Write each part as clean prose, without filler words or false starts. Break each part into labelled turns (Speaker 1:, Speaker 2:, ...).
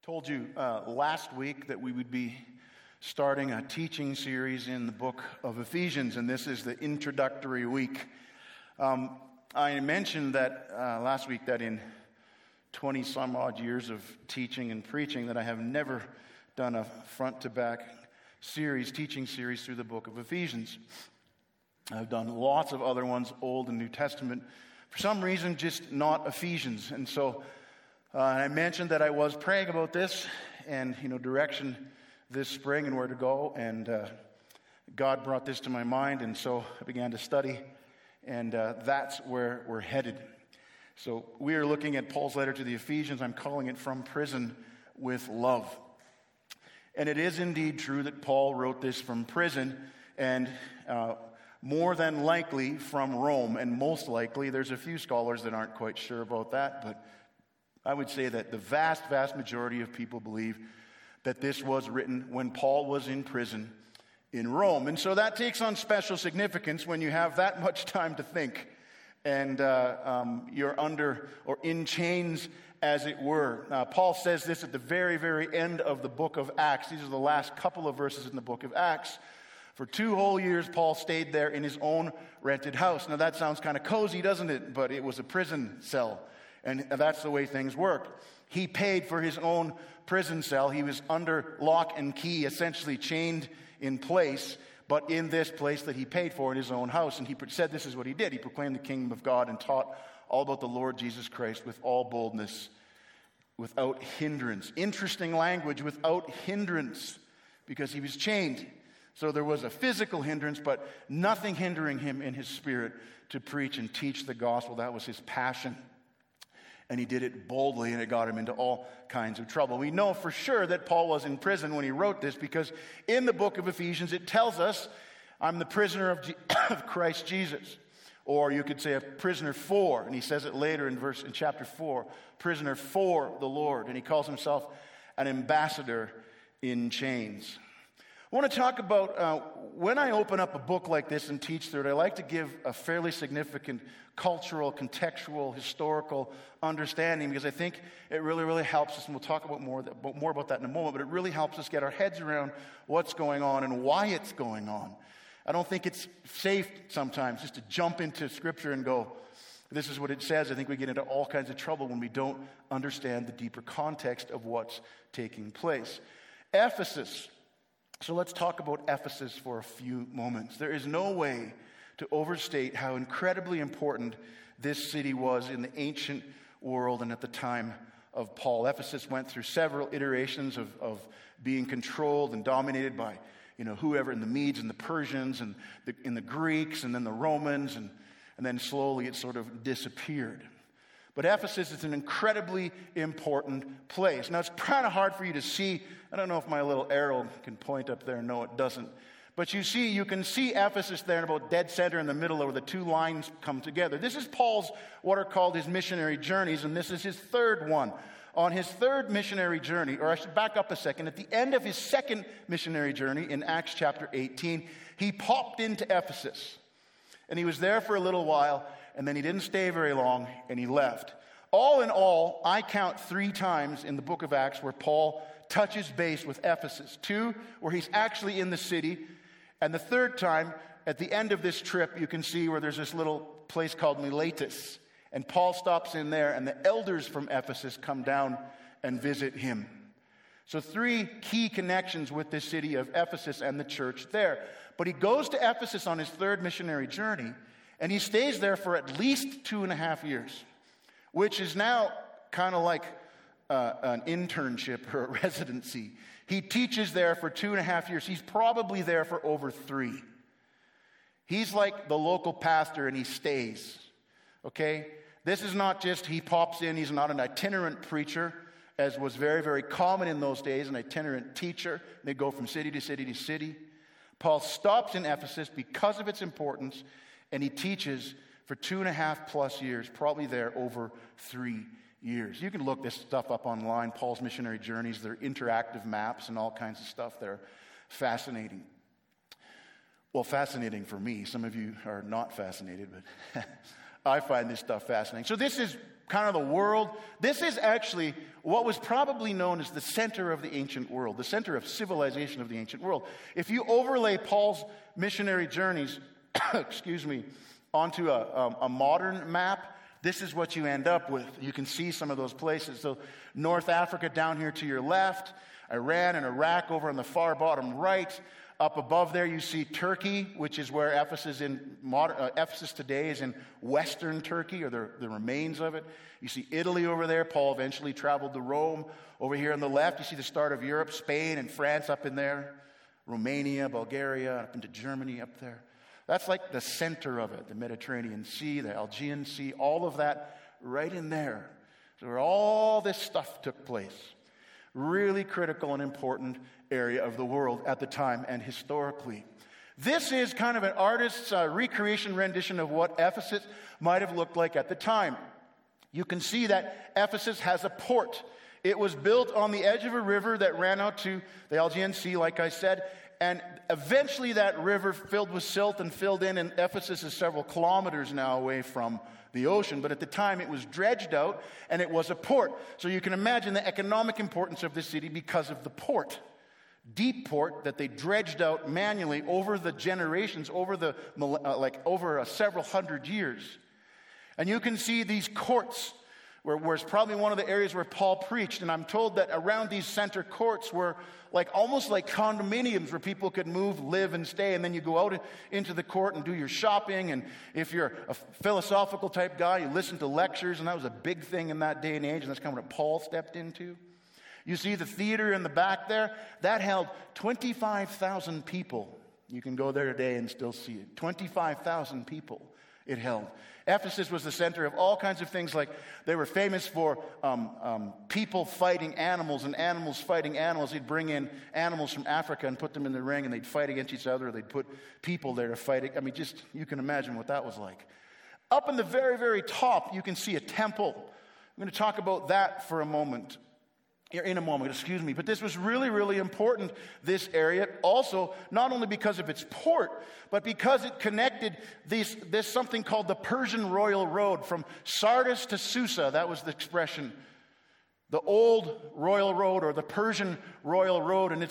Speaker 1: Told you last week that we would be starting a teaching series in the book of Ephesians, and this is the introductory week. I mentioned that last week that in 20 some odd years of teaching and preaching that I have never done a front-to-back teaching series through the book of Ephesians. I've done lots of other ones, Old and New Testament. For some reason, just not Ephesians. And so I mentioned that I was praying about this and, direction this spring and where to go. And God brought this to my mind. And so I began to study. And that's where we're headed. So we are looking at Paul's letter to the Ephesians. I'm calling it From Prison with Love. And it is indeed true that Paul wrote this from prison. And more than likely from Rome. And most likely, there's a few scholars that aren't quite sure about that. But I would say that the vast, vast majority of people believe that this was written when Paul was in prison in Rome. And so that takes on special significance when you have that much time to think and you're under or in chains, as it were. Paul says this at the very, very end of the book of Acts. These are the last couple of verses in the book of Acts. For 2 whole years, Paul stayed there in his own rented house. Now that sounds kind of cozy, doesn't it? But it was a prison cell. And that's the way things worked. He paid for his own prison cell. He was under lock and key, essentially chained in place, but in this place that he paid for in his own house. And he said this is what he did. He proclaimed the kingdom of God and taught all about the Lord Jesus Christ with all boldness, without hindrance. Interesting language, without hindrance, because he was chained. So there was a physical hindrance, but nothing hindering him in his spirit to preach and teach the gospel. That was his passion. And he did it boldly, and it got him into all kinds of trouble. We know for sure that Paul was in prison when he wrote this, because in the book of Ephesians, it tells us, I'm the prisoner of Christ Jesus. Or you could say a prisoner for, and he says it later in chapter 4, prisoner for the Lord. And he calls himself an ambassador in chains. I want to talk about, when I open up a book like this and teach through it, I like to give a fairly significant cultural, contextual, historical understanding, because I think it really, really helps us, and we'll talk about more about that in a moment, but it really helps us get our heads around what's going on and why it's going on. I don't think it's safe sometimes just to jump into Scripture and go, this is what it says. I think we get into all kinds of trouble when we don't understand the deeper context of what's taking place. Ephesus. So let's talk about Ephesus for a few moments. There is no way to overstate how incredibly important this city was in the ancient world and at the time of Paul. Ephesus went through several iterations of being controlled and dominated by, whoever, in the Medes and the Persians and the Greeks and then the Romans, and then slowly it sort of disappeared. But Ephesus is an incredibly important place. Now, it's kind of hard for you to see. I don't know if my little arrow can point up there. No, it doesn't. But you can see Ephesus there in about dead center in the middle where the two lines come together. This is Paul's, what are called his missionary journeys, and this is his third one. On his third missionary journey, or I should back up a second, at the end of his second missionary journey in Acts chapter 18, he popped into Ephesus. And he was there for a little while, and then he didn't stay very long, and he left. All in all, I count 3 times in the book of Acts where Paul touches base with Ephesus. 2, where he's actually in the city. And the third time, at the end of this trip, you can see where there's this little place called Miletus. And Paul stops in there, and the elders from Ephesus come down and visit him. So 3 key connections with this city of Ephesus and the church there. But he goes to Ephesus on his third missionary journey, and he stays there for at least 2.5 years, which is now kind of like an internship or a residency. He teaches there for 2.5 years. He's probably there for over 3. He's like the local pastor, and he stays. Okay? This is not just he pops in. He's not an itinerant preacher, as was very, very common in those days, an itinerant teacher. They go from city to city to city. Paul stops in Ephesus because of its importance, and he teaches for 2.5+ years, probably there over 3 years. You can look this stuff up online, Paul's missionary journeys. They're interactive maps and all kinds of stuff. They're fascinating. Well, fascinating for me. Some of you are not fascinated, but I find this stuff fascinating. So this is kind of the world. This is actually what was probably known as the center of the ancient world, the center of civilization of the ancient world. If you overlay Paul's missionary journeys, onto a modern map, this is what you end up with. You can see some of those places. So North Africa down here to your left, Iran and Iraq over on the far bottom right. Up above there, you see Turkey, which is where Ephesus Ephesus today is in western Turkey, or the remains of it. You see Italy over there. Paul eventually traveled to Rome. Over here on the left, you see the start of Europe, Spain and France up in there. Romania, Bulgaria, up into Germany up there. That's like the center of it, the Mediterranean Sea, the Aegean Sea, all of that right in there. So where all this stuff took place. Really critical and important area of the world at the time and historically. This is kind of an artist's recreation rendition of what Ephesus might have looked like at the time. You can see that Ephesus has a port. It was built on the edge of a river that ran out to the Aegean Sea, like I said, and eventually that river filled with silt and filled in, and Ephesus is several kilometers now away from the ocean, but at the time it was dredged out and it was a port. So you can imagine the economic importance of this city because of the port. Deep port that they dredged out manually over the generations, over several hundred years. And you can see these courts where it's probably one of the areas where Paul preached. And I'm told that around these center courts were almost like condominiums where people could move, live, and stay. And then you go out into the court and do your shopping. And if you're a philosophical type guy, you listen to lectures. And that was a big thing in that day and age. And that's kind of what Paul stepped into. You see the theater in the back there? That held 25,000 people. You can go there today and still see it. 25,000 people it held. Ephesus was the center of all kinds of things, like they were famous for people fighting animals and animals fighting animals. He'd bring in animals from Africa and put them in the ring, and they'd fight against each other, or they'd put people there to fight. I mean, just you can imagine what that was like. Up in the very, very top, you can see a temple. I'm going to talk about that for a moment. In a moment, but this was really, really important, this area, also, not only because of its port, but because it connected this something called the Persian Royal Road from Sardis to Susa. That was the expression. The old Royal Road, or the Persian Royal Road, and it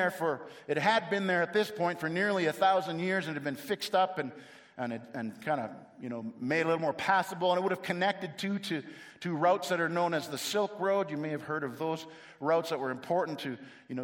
Speaker 1: had been there at this point for nearly 1,000 years, and it had been fixed up and kind of, made a little more passable, and it would have connected to routes that are known as the Silk Road. You may have heard of those routes that were important to,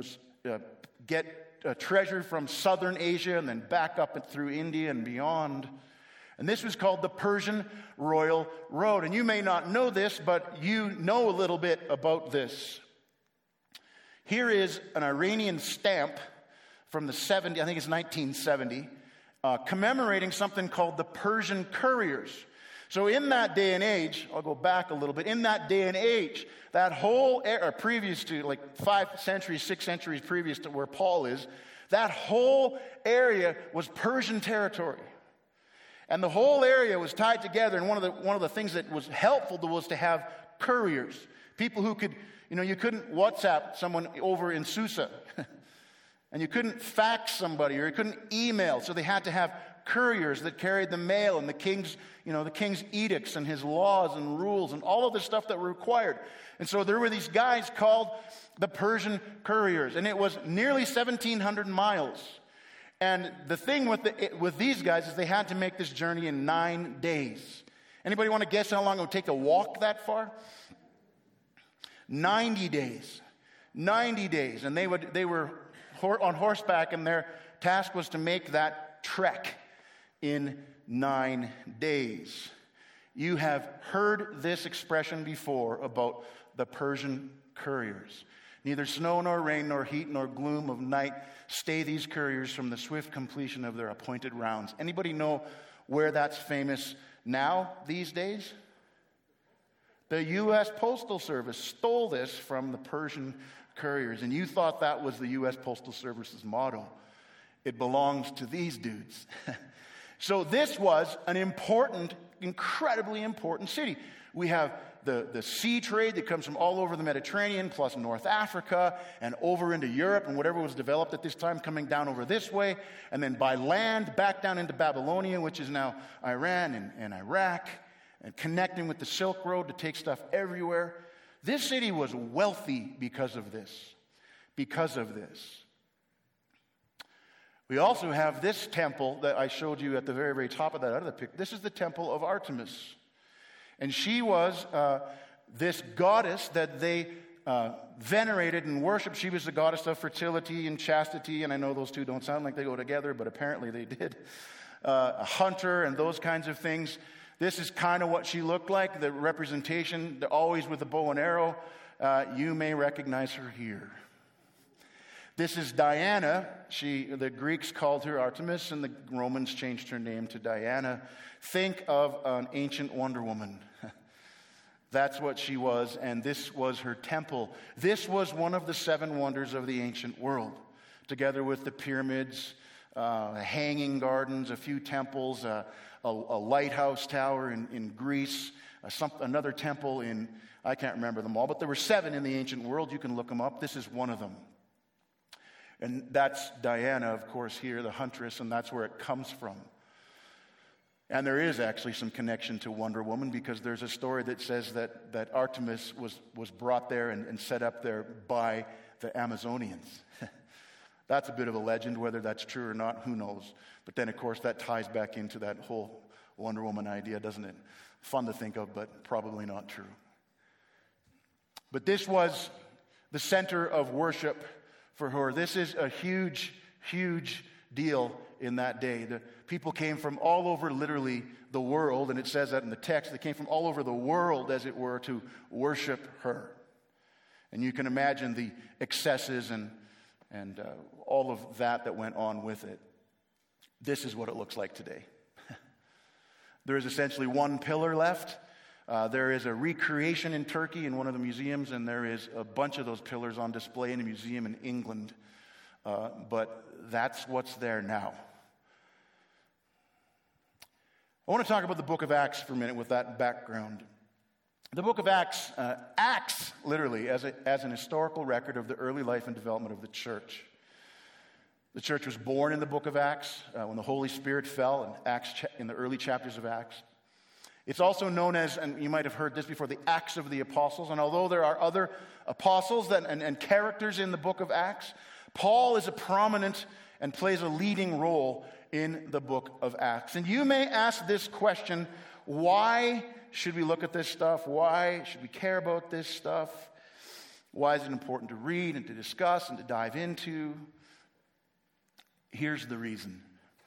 Speaker 1: get treasure from southern Asia and then back up through India and beyond. And this was called the Persian Royal Road. And you may not know this, but you know a little bit about this. Here is an Iranian stamp from the 70s, I think it's 1970, commemorating something called the Persian Couriers. So in that day and age, I'll go back a little bit, in that day and age, that whole era, previous to 6 centuries previous to where Paul is, that whole area was Persian territory. And the whole area was tied together, and one of the things that was helpful was to have couriers, people who could, you couldn't WhatsApp someone over in Susa, and you couldn't fax somebody, or you couldn't email, so they had to have couriers that carried the mail and the king's edicts and his laws and rules and all of the stuff that were required. And so there were these guys called the Persian couriers, and it was nearly 1,700 miles. And the thing with these guys is they had to make this journey in 9 days. Anybody want to guess how long it would take to walk that far? 90 days. 90 days. And they were on horseback, and their task was to make that trek in 9 days. You have heard this expression before about the Persian couriers. Neither snow nor rain nor heat nor gloom of night stay these couriers from the swift completion of their appointed rounds. Anybody know where that's famous now these days? The U.S. Postal Service stole this from the Persian couriers, and you thought that was the U.S. Postal Service's motto. It belongs to these dudes. So this was an important, incredibly important city. We have the sea trade that comes from all over the Mediterranean, plus North Africa, and over into Europe, and whatever was developed at this time coming down over this way, and then by land back down into Babylonia, which is now Iran and Iraq. and connecting with the Silk Road to take stuff everywhere. This city was wealthy because of this. Because of this. We also have this temple that I showed you at the very, very top of that other picture. This is the temple of Artemis. And she was this goddess that they venerated and worshiped. She was the goddess of fertility and chastity. And I know those two don't sound like they go together, but apparently they did. A hunter and those kinds of things. This is kind of what she looked like, the representation, always with a bow and arrow. You may recognize her here. This is Diana. The Greeks called her Artemis, and the Romans changed her name to Diana. Think of an ancient Wonder Woman. That's what she was, and this was her temple. This was one of the 7 wonders of the ancient world, together with the pyramids, hanging gardens, a few temples, a lighthouse tower in Greece, another temple in, I can't remember them all, but there were 7 in the ancient world. You can look them up. This is one of them. And that's Diana, of course, here, the huntress, and that's where it comes from. And there is actually some connection to Wonder Woman, because there's a story that says that Artemis was brought there and set up there by the Amazonians. That's a bit of a legend. Whether that's true or not, who knows? But then, of course, that ties back into that whole Wonder Woman idea, doesn't it? Fun to think of, but probably not true. But this was the center of worship for her. This is a huge, huge deal in that day. The people came from all over, literally, the world, and it says that in the text. They came from all over the world, as it were, to worship her. And you can imagine the excesses and all of that went on with it. This is what it looks like today. There is essentially one pillar left. There is a recreation in Turkey in one of the museums, and there is a bunch of those pillars on display in a museum in England. But that's what's there now. I want to talk about the book of Acts for a minute with that background. The book of Acts acts literally as an historical record of the early life and development of the church. The church was born in the book of Acts when the Holy Spirit fell in the early chapters of Acts. It's also known as, and you might have heard this before, the Acts of the Apostles. And although there are other apostles and characters in the book of Acts, Paul is a prominent and plays a leading role in the book of Acts. And you may ask this question: why should we look at this stuff? Why should we care about this stuff? Why is it important to read and to discuss and to dive into? Here's the reason.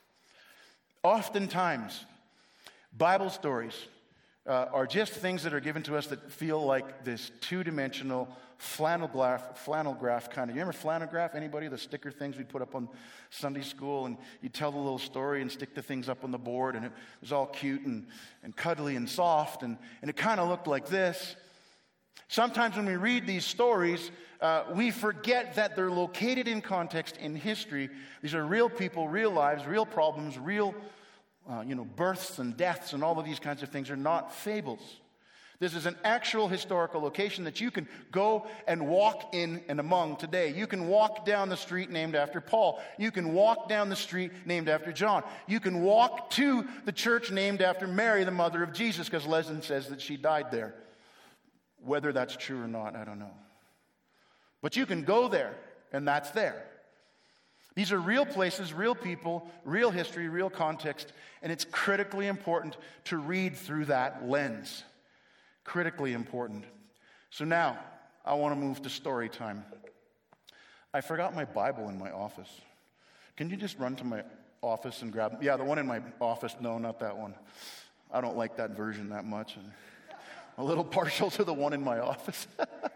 Speaker 1: Oftentimes, Bible stories are just things that are given to us that feel like this two-dimensional flannel graph kind of. You remember flannel graph? Anybody? The sticker things we put up on Sunday school, and you tell the little story and stick the things up on the board, and it was all cute and cuddly and soft, and it kind of looked like this. Sometimes when we read these stories, we forget that they're located in context in history. These are real people, real lives, real problems, real births and deaths and all of these kinds of things are not fables. This is an actual historical location that you can go and walk in and among today. You can walk down the street named after Paul. You can walk down the street named after John. You can walk to the church named after Mary, the mother of Jesus, because Leslie says that she died there. Whether that's true or not, I don't know. But you can go there, and that's there. These are real places, real people, real history, real context, and it's critically important to read through that lens. Critically important. So now, I want to move to story time. I forgot my Bible in my office. Can you just run to my office and grab it? Yeah, the one in my office. No, not that one. I don't like that version that much. I'm a little partial to the one in my office.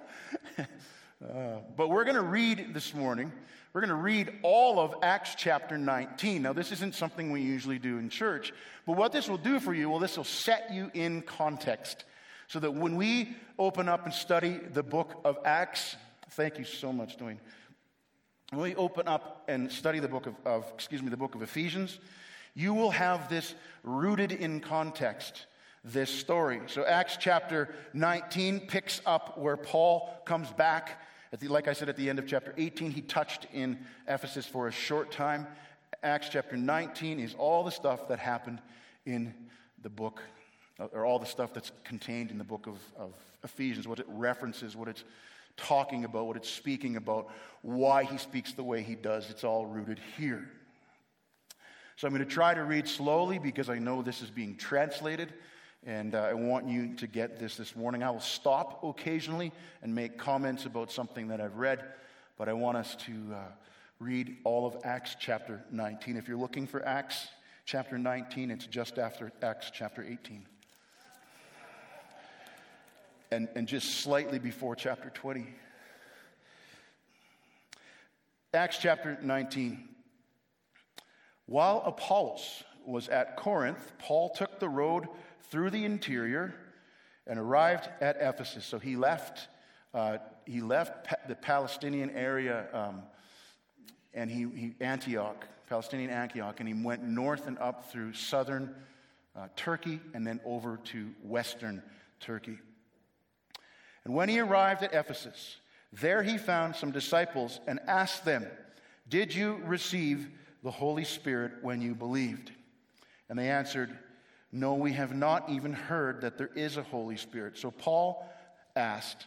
Speaker 1: But we're going to read this morning. We're going to read all of Acts chapter 19. Now, this isn't something we usually do in church, but what this will do for you, this will set you in context so that when we open up and study the book of Acts, thank you so much, Dwayne. When we open up and study the book of Ephesians, you will have this rooted in context, this story. So Acts chapter 19 picks up where Paul comes back. Like I said, at the end of chapter 18, he touched in Ephesus for a short time. Acts chapter 19 is all the stuff that happened in the book or all the stuff that's contained in the book of Ephesians, what it references, what it's talking about, what it's speaking about, why he speaks the way he does. It's all rooted here. So I'm going to try to read slowly because I know this is being translated, and I want you to get this morning. I will stop occasionally and make comments about something that I've read, but I want us to read all of Acts chapter 19. If you're looking for Acts chapter 19, it's just after Acts chapter 18. And just slightly before chapter 20. Acts chapter 19. While Apollos was at Corinth, Paul took the road through the interior and arrived at Ephesus. So he left the Palestinian area and Palestinian Antioch, and he went north and up through southern Turkey and then over to western Turkey. And when he arrived at Ephesus, there he found some disciples and asked them, "Did you receive the Holy Spirit when you believed?" And they answered, "No, we have not even heard that there is a Holy Spirit." So Paul asked,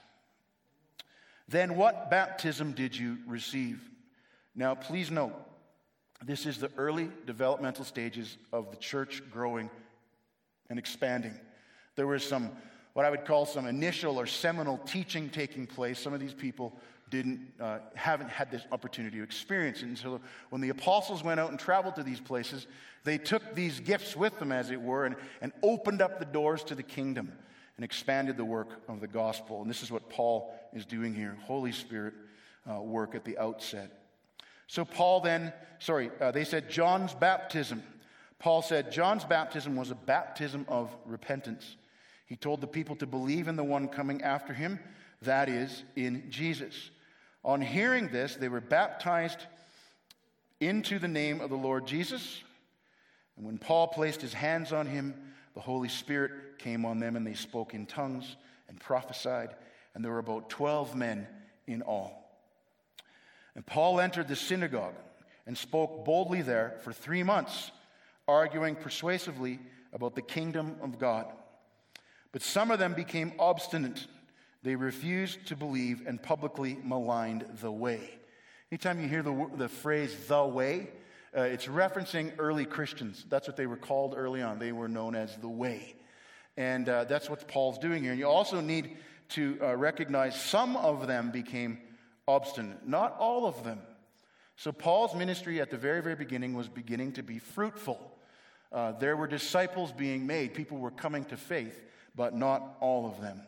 Speaker 1: "Then what baptism did you receive?" Now, please note, this is the early developmental stages of the church growing and expanding. There was what I would call some initial or seminal teaching taking place. Some of these people haven't had this opportunity to experience it. And so when the apostles went out and traveled to these places, they took these gifts with them, as it were, and opened up the doors to the kingdom and expanded the work of the gospel. And this is what Paul is doing here, Holy Spirit work at the outset. So they said John's baptism. Paul said John's baptism was a baptism of repentance. He told the people to believe in the one coming after him, that is, in Jesus. On hearing this, they were baptized into the name of the Lord Jesus. And when Paul placed his hands on him, the Holy Spirit came on them, and they spoke in tongues and prophesied. And there were about 12 men in all. And Paul entered the synagogue and spoke boldly there for 3 months, arguing persuasively about the kingdom of God. But some of them became obstinate. They refused to believe and publicly maligned the way. Anytime you hear the phrase, the way, it's referencing early Christians. That's what they were called early on. They were known as the way. And that's what Paul's doing here. And you also need to recognize some of them became obstinate. Not all of them. So Paul's ministry at the very, very beginning was beginning to be fruitful. There were disciples being made. People were coming to faith, but not all of them.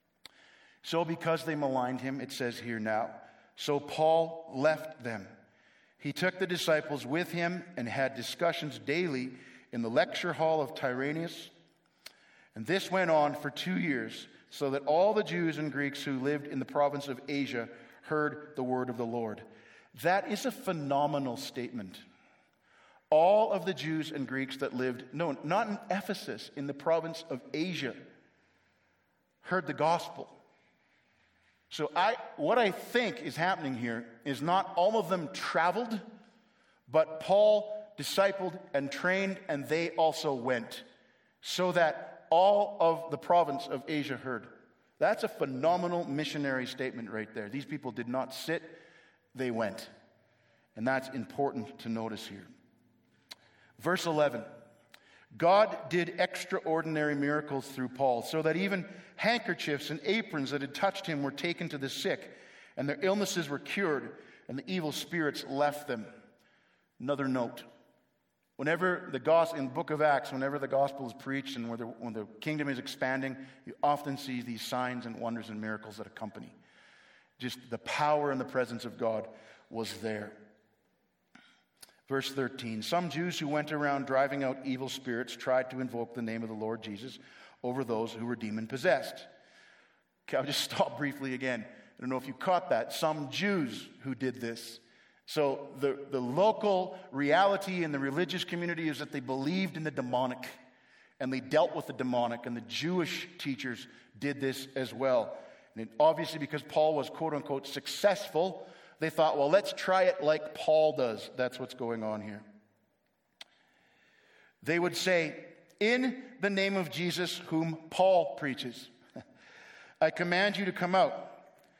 Speaker 1: So because they maligned him, it says here now, so Paul left them. He took the disciples with him and had discussions daily in the lecture hall of Tyrannus. And this went on for 2 years, so that all the Jews and Greeks who lived in the province of Asia heard the word of the Lord. That is a phenomenal statement. All of the Jews and Greeks that lived, no, not in Ephesus, in the province of Asia, heard the gospel. So what I think is happening here is not all of them traveled, but Paul discipled and trained, and they also went, so that all of the province of Asia heard. That's a phenomenal missionary statement right there. These people did not sit, they went. And that's important to notice here. Verse 11, God did extraordinary miracles through Paul, so that even handkerchiefs and aprons that had touched him were taken to the sick, and their illnesses were cured, and the evil spirits left them. Another note. Whenever the gospel, in the book of Acts, whenever the gospel is preached and when the kingdom is expanding, you often see these signs and wonders and miracles that accompany. Just the power and the presence of God was there. Verse 13, some Jews who went around driving out evil spirits tried to invoke the name of the Lord Jesus over those who were demon-possessed. Okay, I'll just stop briefly again. I don't know if you caught that. Some Jews who did this. So the local reality in the religious community is that they believed in the demonic, and they dealt with the demonic, and the Jewish teachers did this as well. And obviously because Paul was quote-unquote successful, they thought, well, let's try it like Paul does. That's what's going on here. They would say, in the name of Jesus, whom Paul preaches, I command you to come out.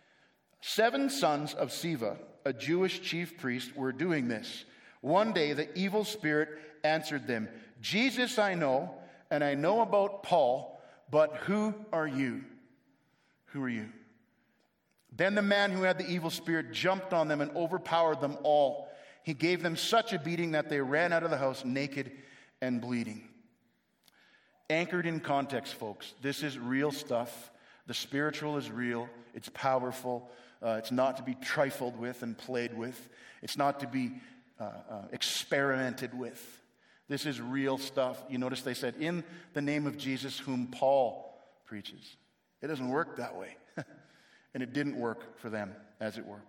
Speaker 1: 7 sons of Sceva, a Jewish chief priest, were doing this. One day the evil spirit answered them, Jesus I know, and I know about Paul, but who are you? Who are you? Then the man who had the evil spirit jumped on them and overpowered them all. He gave them such a beating that they ran out of the house naked and bleeding. Anchored in context, folks. This is real stuff. The spiritual is real. It's powerful. It's not to be trifled with and played with. It's not to be experimented with. This is real stuff. You notice they said, in the name of Jesus, whom Paul preaches. It doesn't work that way. And it didn't work for them, as it were.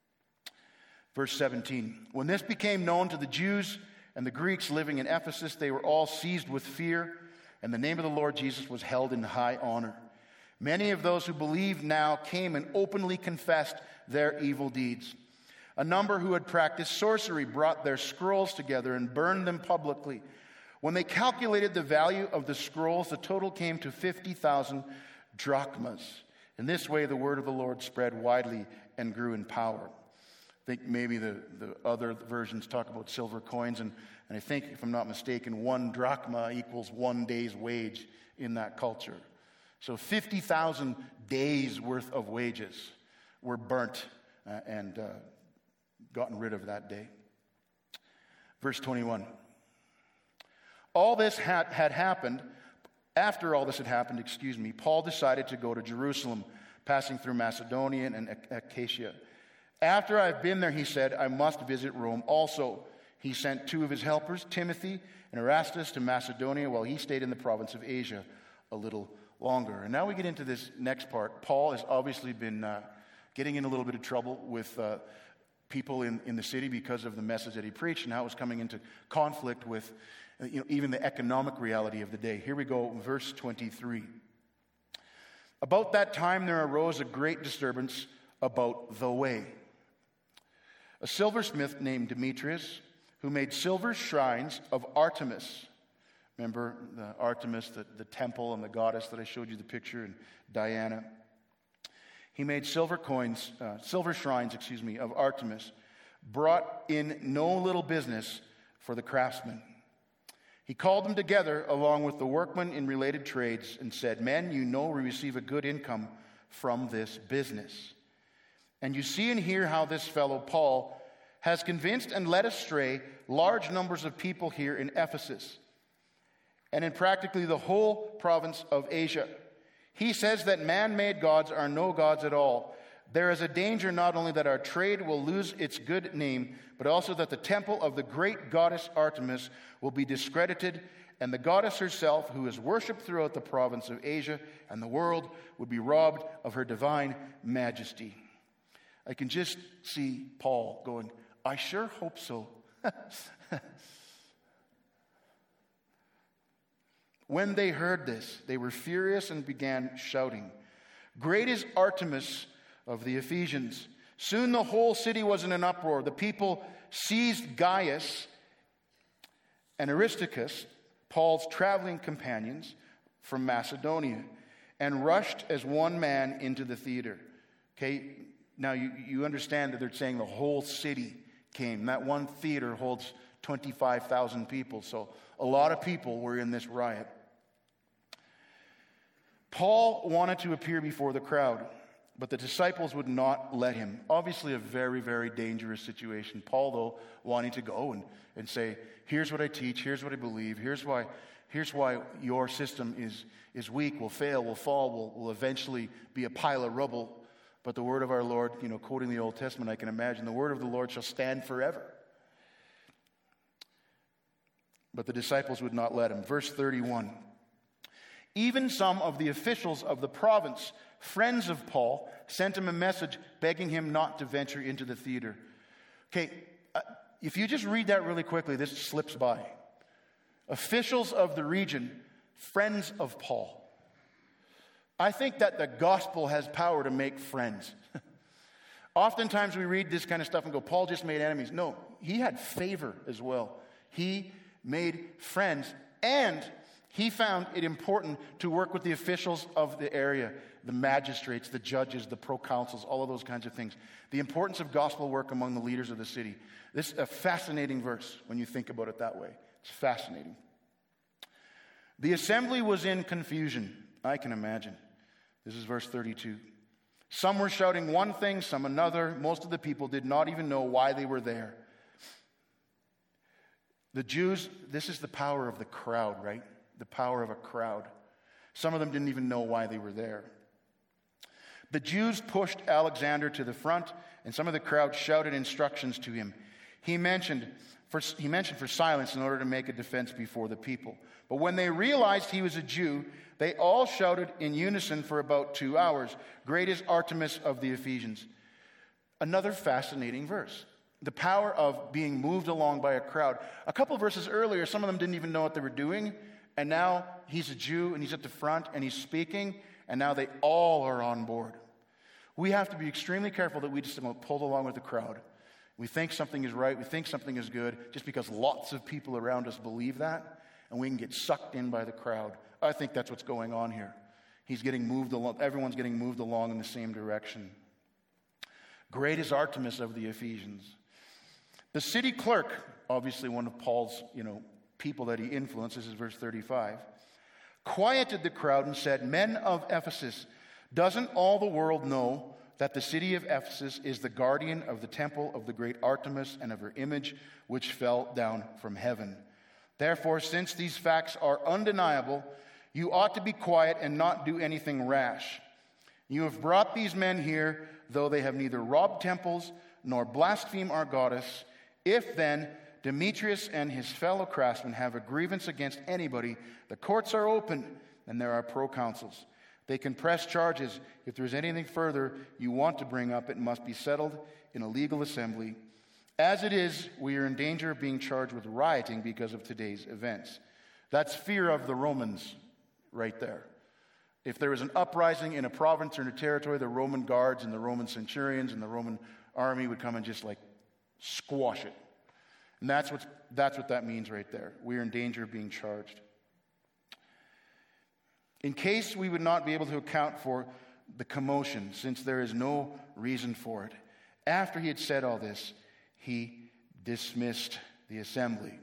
Speaker 1: Verse 17, when this became known to the Jews and the Greeks living in Ephesus, they were all seized with fear, and the name of the Lord Jesus was held in high honor. Many of those who believed now came and openly confessed their evil deeds. A number who had practiced sorcery brought their scrolls together and burned them publicly. When they calculated the value of the scrolls, the total came to 50,000 drachmas. In this way, the word of the Lord spread widely and grew in power. I think maybe the other versions talk about silver coins, and I think, if I'm not mistaken, 1 drachma equals 1 day's wage in that culture. So 50,000 days worth of wages were burnt and gotten rid of that day. Verse 21. All this had happened. After all this had happened, Paul decided to go to Jerusalem, passing through Macedonia and Achaia. After I've been there, he said, I must visit Rome also. He sent 2 of his helpers, Timothy and Erastus, to Macedonia while he stayed in the province of Asia a little longer. And now we get into this next part. Paul has obviously been getting in a little bit of trouble with people in the city because of the message that he preached and how it was coming into conflict with even the economic reality of the day. Here we go, verse 23. About that time there arose a great disturbance about the way. A silversmith named Demetrius, who made silver shrines of Artemis. Remember the Artemis, the temple and the goddess that I showed you the picture, and Diana. He made silver shrines of Artemis, brought in no little business for the craftsmen. He called them together along with the workmen in related trades and said, men, you know we receive a good income from this business. And you see and hear how this fellow Paul has convinced and led astray large numbers of people here in Ephesus and in practically the whole province of Asia. He says that man-made gods are no gods at all. There is a danger not only that our trade will lose its good name, but also that the temple of the great goddess Artemis will be discredited, and the goddess herself, who is worshipped throughout the province of Asia and the world, would be robbed of her divine majesty. I can just see Paul going, I sure hope so. When they heard this, they were furious and began shouting, great is Artemis of the Ephesians. Soon the whole city was in an uproar. The people seized Gaius and Aristarchus, Paul's traveling companions from Macedonia, and rushed as one man into the theater. Okay, now you understand that they're saying the whole city came. That one theater holds 25,000 people, so a lot of people were in this riot. Paul wanted to appear before the crowd, but the disciples would not let him. Obviously a very, very dangerous situation. Paul, though, wanting to go and say, here's what I teach, here's what I believe, here's why your system is weak, will fail, will fall, will eventually be a pile of rubble. But the word of our Lord, quoting the Old Testament, I can imagine, the word of the Lord shall stand forever. But the disciples would not let him. Verse 31. Even some of the officials of the province, friends of Paul, sent him a message begging him not to venture into the theater. Okay, if you just read that really quickly, this slips by. Officials of the region, friends of Paul. I think that the gospel has power to make friends. Oftentimes we read this kind of stuff and go, Paul just made enemies. No, he had favor as well. He made friends, and He found it important to work with the officials of the area, the magistrates, the judges, the proconsuls, all of those kinds of things. The importance of gospel work among the leaders of the city. This is a fascinating verse when you think about it that way. It's fascinating. The assembly was in confusion. I can imagine. This is verse 32. Some were shouting one thing, some another. Most of the people did not even know why they were there. The Jews, this is the power of the crowd, right? The power of a crowd. Some of them didn't even know why they were there. The Jews pushed Alexander to the front, and some of the crowd shouted instructions to him. He mentioned for silence in order to make a defense before the people. But when they realized he was a Jew, they all shouted in unison for about 2 hours, "Great is Artemis of the Ephesians." Another fascinating verse. The power of being moved along by a crowd. A couple verses earlier, some of them didn't even know what they were doing. And now he's a Jew and he's at the front and he's speaking. And now they all are on board. We have to be extremely careful that we just don't pull along with the crowd. We think something is right. We think something is good just because lots of people around us believe that. And we can get sucked in by the crowd. I think that's what's going on here. He's getting moved along. Everyone's getting moved along in the same direction. Great is Artemis of the Ephesians. The city clerk, obviously one of Paul's, people that he influences, is verse 35, quieted the crowd and said, "Men of Ephesus, doesn't all the world know that the city of Ephesus is the guardian of the temple of the great Artemis and of her image, which fell down from heaven? Therefore, since these facts are undeniable, you ought to be quiet and not do anything rash. You have brought these men here, though they have neither robbed temples nor blasphemed our goddess. If then Demetrius and his fellow craftsmen have a grievance against anybody, the courts are open and there are proconsuls. They can press charges. If there's anything further you want to bring up, it must be settled in a legal assembly. As it is, we are in danger of being charged with rioting because of today's events." That's fear of the Romans right there. If there was an uprising in a province or in a territory, the Roman guards and the Roman centurions and the Roman army would come and just squash it. And that's what that means right there. We are in danger of being charged. In case we would not be able to account for the commotion, since there is no reason for it, after he had said all this, he dismissed the assembly.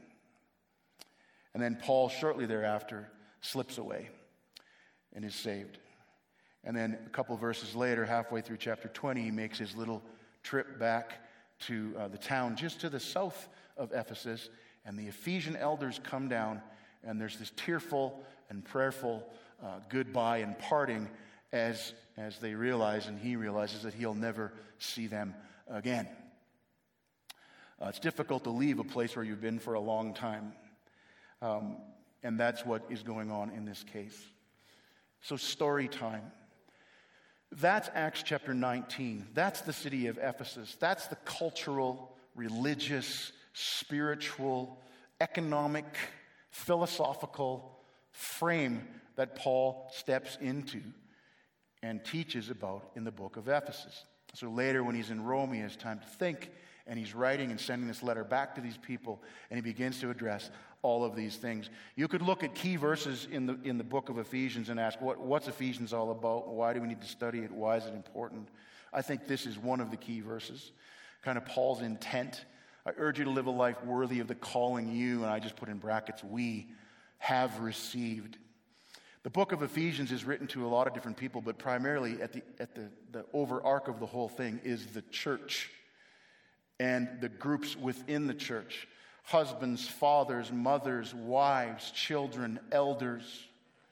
Speaker 1: And then Paul, shortly thereafter, slips away and is saved. And then a couple verses later, halfway through chapter 20, he makes his little trip back to the town just to the south of Ephesus, and the Ephesian elders come down, and there's this tearful and prayerful goodbye and parting as they realize, and he realizes, that he'll never see them again. It's difficult to leave a place where you've been for a long time, and that's what is going on in this case. So story time. That's Acts chapter 19. That's the city of Ephesus. That's the cultural, religious, spiritual, economic, philosophical frame that Paul steps into and teaches about in the book of Ephesus. So later when he's in Rome, he has time to think, and he's writing and sending this letter back to these people, and he begins to address all of these things. You could look at key verses in the book of Ephesians and ask, what's Ephesians all about? Why do we need to study it? Why is it important? I think this is one of the key verses, kind of Paul's intent. I urge you to live a life worthy of the calling you, and I just put in brackets, we have received. The book of Ephesians is written to a lot of different people, but primarily at the overarch of the whole thing is the church and the groups within the church. Husbands, fathers, mothers, wives, children, elders,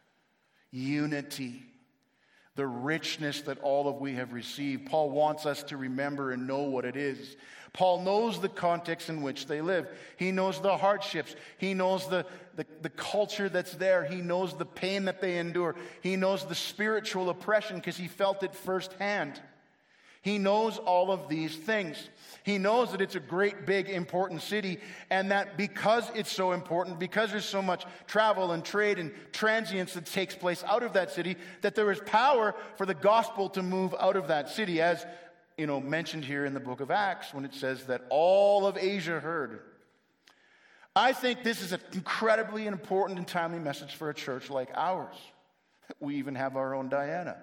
Speaker 1: unity, the richness that all of we have received. Paul wants us to remember and know what it is. Paul knows the context in which they live. He knows the hardships. He knows the culture that's there. He knows the pain that they endure. He knows the spiritual oppression because he felt it firsthand. He knows all of these things. He knows that it's a great, big, important city, and that because it's so important, because there's so much travel and trade and transience that takes place out of that city, that there is power for the gospel to move out of that city, as mentioned here in the book of Acts when it says that all of Asia heard. I think this is an incredibly important and timely message for a church like ours. We even have our own Diana.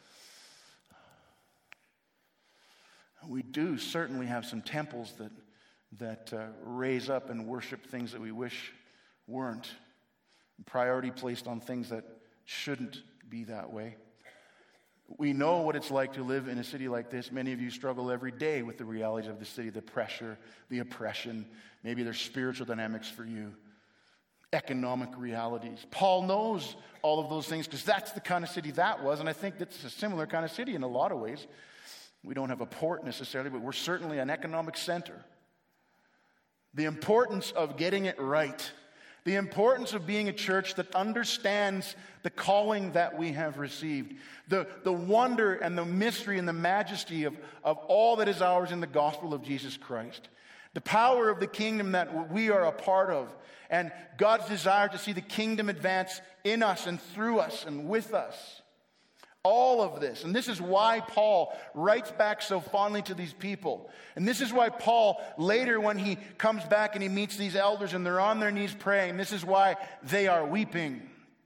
Speaker 1: We do certainly have some temples that raise up and worship things that we wish weren't. Priority placed on things that shouldn't be that way. We know what it's like to live in a city like this. Many of you struggle every day with the realities of the city, the pressure, the oppression. Maybe there's spiritual dynamics for you, economic realities. Paul knows all of those things because that's the kind of city that was, and I think that's a similar kind of city in a lot of ways. We don't have a port necessarily, but we're certainly an economic center. The importance of getting it right. The importance of being a church that understands the calling that we have received. The wonder and the mystery and the majesty of all that is ours in the gospel of Jesus Christ. The power of the kingdom that we are a part of. And God's desire to see the kingdom advance in us and through us and with us. All of this. And this is why Paul writes back so fondly to these people. And this is why Paul, later when he comes back and he meets these elders and they're on their knees praying, this is why they are weeping.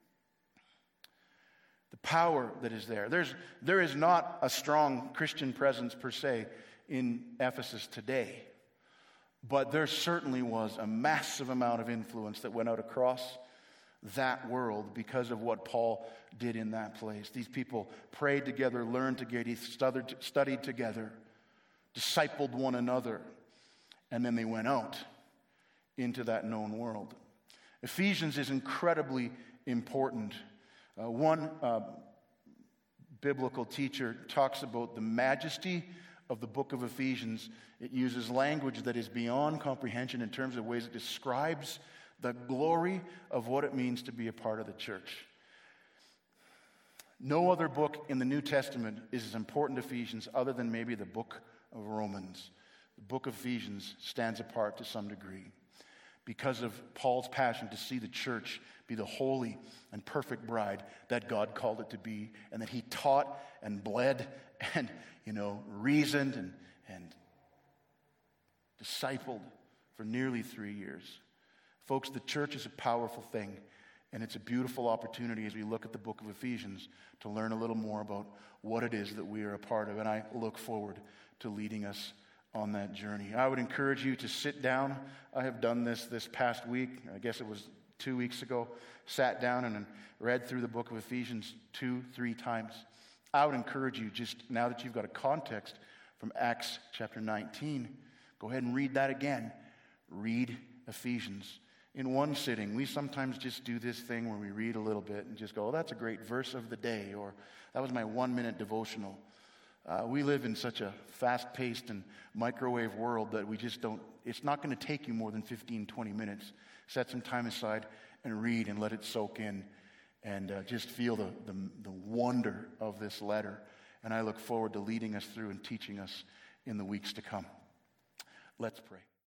Speaker 1: The power that is there. There is not a strong Christian presence per se in Ephesus today. But there certainly was a massive amount of influence that went out across that world because of what Paul did in that place. These people prayed together, learned together, studied together, discipled one another, and then they went out into that known world. Ephesians is incredibly important. One biblical teacher talks about the majesty of the book of Ephesians. It uses language that is beyond comprehension in terms of ways it describes the glory of what it means to be a part of the church. No other book in the New Testament is as important to Ephesians other than maybe the book of Romans. The book of Ephesians stands apart to some degree because of Paul's passion to see the church be the holy and perfect bride that God called it to be, and that he taught and bled and, reasoned and discipled for nearly 3 years. Folks, the church is a powerful thing, and it's a beautiful opportunity as we look at the book of Ephesians to learn a little more about what it is that we are a part of, and I look forward to leading us on that journey. I would encourage you to sit down. I have done this past week. I guess it was 2 weeks ago. Sat down and read through the book of Ephesians 2-3 times. I would encourage you, just now that you've got a context from Acts chapter 19, go ahead and read that again. Read Ephesians in one sitting. We sometimes just do this thing where we read a little bit and just go, oh, that's a great verse of the day, or that was my 1-minute devotional. We live in such a fast-paced and microwave world that we just don't, it's not going to take you more than 15-20 minutes. Set some time aside and read and let it soak in and just feel the wonder of this letter. And I look forward to leading us through and teaching us in the weeks to come. Let's pray.